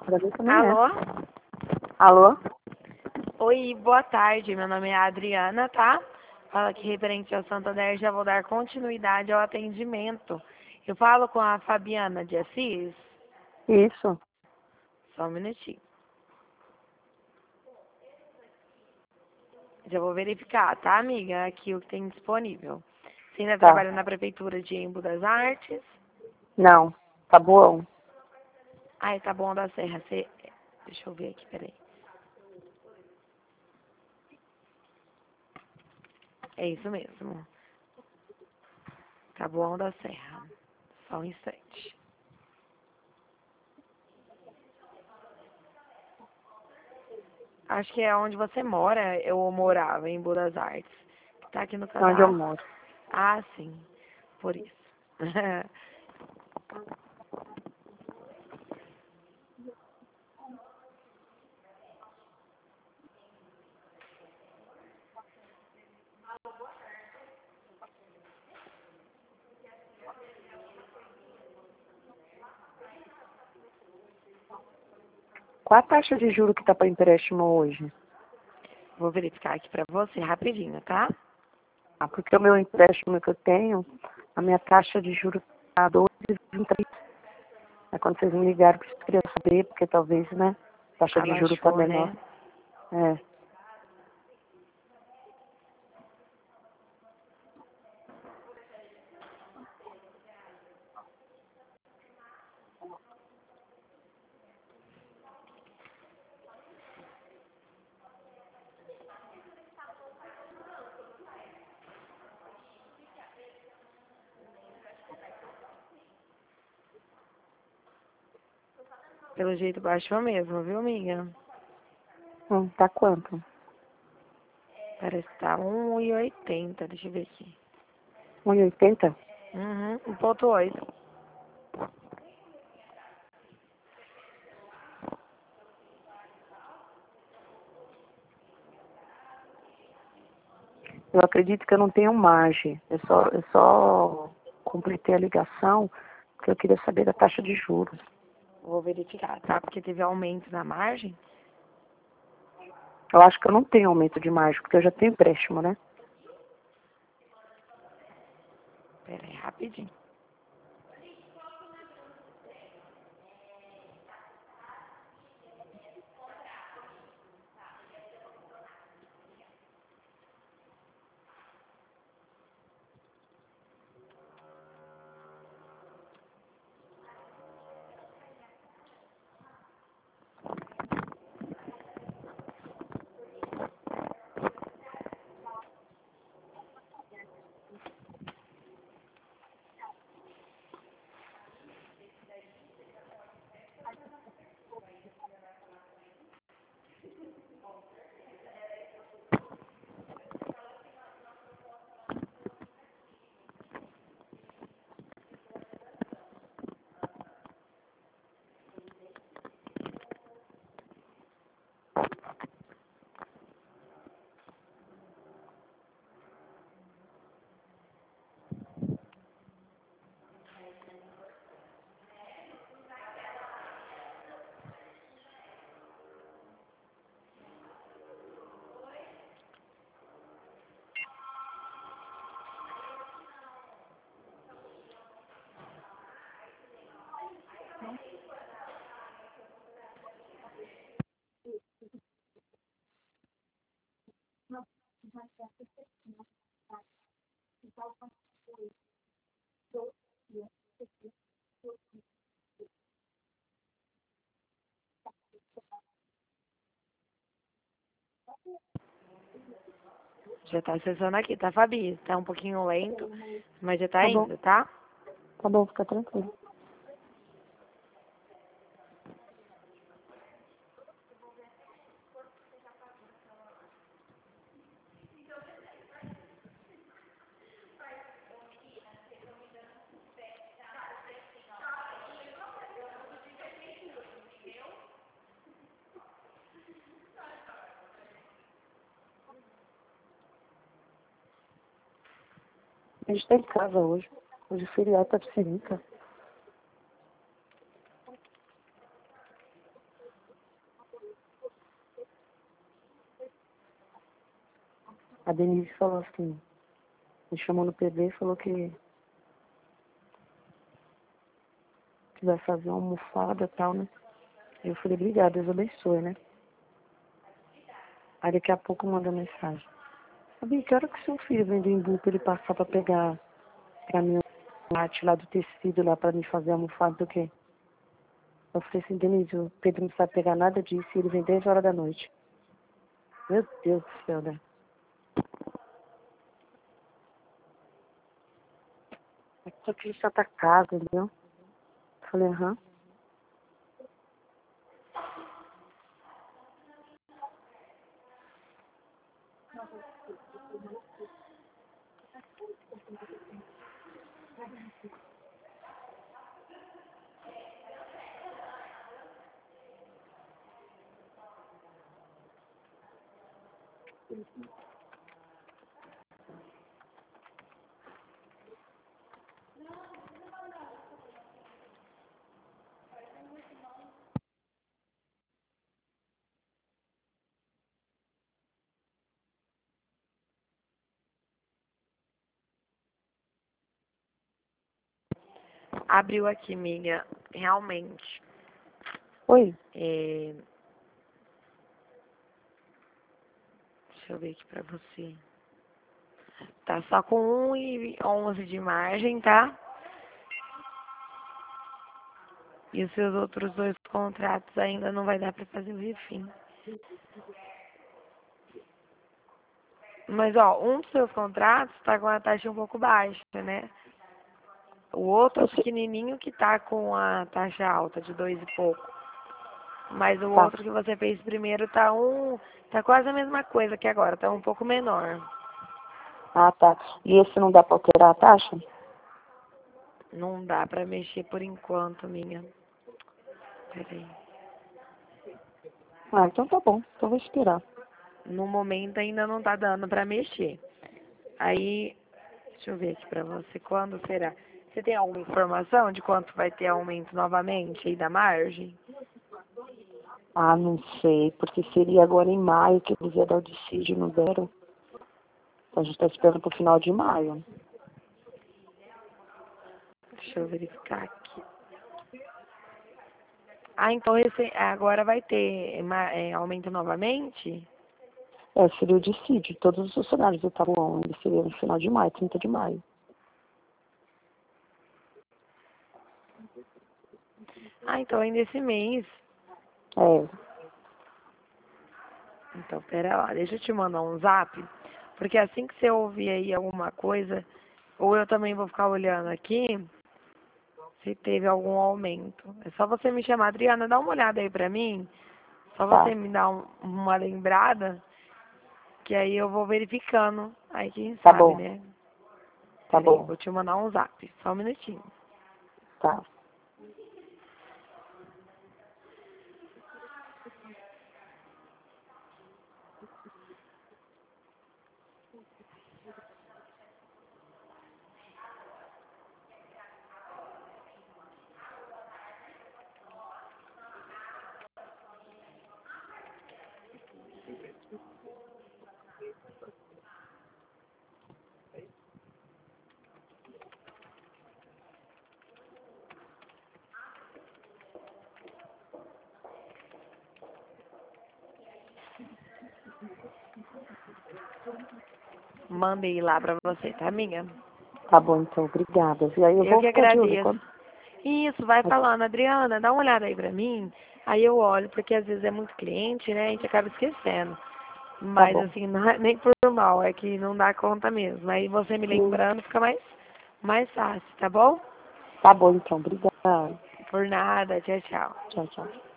pra mim também é. Alô? Alô? Oi, boa tarde. Meu nome é Adriana, tá? Fala aqui referente ao Santander, já vou dar continuidade ao atendimento. Eu falo com a Fabiana de Assis. Isso. Só um minutinho. Já vou verificar, tá, amiga? Aqui o que tem disponível. Você ainda Tá. trabalha na Prefeitura de Embu das Artes? Não. Tabuão. Ai, tá bom, da Serra. Você... Deixa eu ver aqui, peraí. É isso mesmo. Taboão da Serra. Só um instante. Acho que é onde você mora, eu morava, em Embu das Artes. Que tá aqui no Onde eu cadastro. moro. Ah, sim. Por isso. Qual a taxa de juro que tá para empréstimo hoje? Vou verificar aqui pra você rapidinho, tá? Ah, porque o meu empréstimo que eu tenho, a minha taxa de juro tá 12,23. É quando vocês me ligaram que eu queria saber, porque talvez, né, a taxa de juro tá Abaixou, menor. né? É. Pelo jeito baixou mesmo, viu, amiga? Tá quanto? Parece que tá 1,80. Deixa eu ver aqui. 1,80? Uhum, 1,8. Eu acredito que eu não tenho margem. Eu só completei a ligação porque eu queria saber da taxa de juros. Vou verificar, tá? Porque teve aumento na margem. Eu acho que eu não tenho aumento de margem, porque eu já tenho empréstimo, né? Pera aí, rapidinho. Já tá acessando aqui, tá, Fabi? Tá um pouquinho lento, mas já tá Tá bom, indo, tá? fica tranquilo. A gente tá em casa hoje. Hoje o feriado tá de Sirica. A Denise falou assim, me chamou no PV e falou que vai fazer uma almofada e tal, né? Eu falei, obrigada, Deus abençoe, né? Aí daqui a pouco manda mensagem. Sabia, que hora que seu filho vem do Embu pra ele passar pra pegar pra mim um arte lá do tecido lá pra me fazer a almofada do quê? Eu falei assim, Denise, o Pedro não sabe pegar nada disso e ele vem 10 horas da noite. Meu Deus do céu, né? Só que ele já tá casa, entendeu? Eu falei, aham. Abriu aqui, amiga. Realmente. Oi? Deixa eu ver aqui pra você. Tá só com 1,11 de margem, tá? E os seus outros 2 contratos ainda não vai dar pra fazer o refim. Mas, ó, um dos seus contratos tá com a taxa um pouco baixa, né? O outro pequenininho que tá com a taxa alta, de 2 e pouco. Mas o Tá. outro que você fez primeiro tá quase a mesma coisa que agora, tá um pouco menor. Ah, tá. E esse não dá pra alterar a taxa? Não dá pra mexer por enquanto, minha. Peraí. Ah, então tá bom. Então vou esperar. No momento ainda não tá dando pra mexer. Aí, deixa eu ver aqui pra você, quando será? Você tem alguma informação de quanto vai ter aumento novamente aí da margem? Ah, não sei, porque seria agora em maio que eles iam dar o dissídio, não deram. Então a gente tá esperando pro final de maio. Deixa eu verificar aqui. Ah, então agora vai ter aumento novamente? É, seria o dissídio. Todos os funcionários do Tabuão, ele seria no final de maio, 30 de maio. Ah, então ainda esse mês. É, Então, pera lá, deixa eu te mandar um zap, porque assim que você ouvir aí alguma coisa, ou eu também vou ficar olhando aqui, se teve algum aumento. É só você me chamar, Adriana, dá uma olhada aí pra mim, só você tá. me dá uma lembrada, que aí eu vou verificando, aí quem Tá sabe, bom, né? tá Peraí, bom, vou te mandar um zap, só um minutinho. tá. Mandei lá pra você, tá, amiga? Tá bom, então, obrigada. E aí eu Eu vou que ficar de olho. agradeço. Isso, vai falando, Adriana, dá uma olhada aí pra mim. Aí eu olho, porque às vezes é muito cliente, né? A gente acaba esquecendo. Tá Mas bom. assim, não é nem por mal, é que não dá conta mesmo. Aí você me Sim. lembrando fica mais fácil, tá bom? Tá bom, então, obrigada. Por nada, tchau, tchau. Tchau, tchau.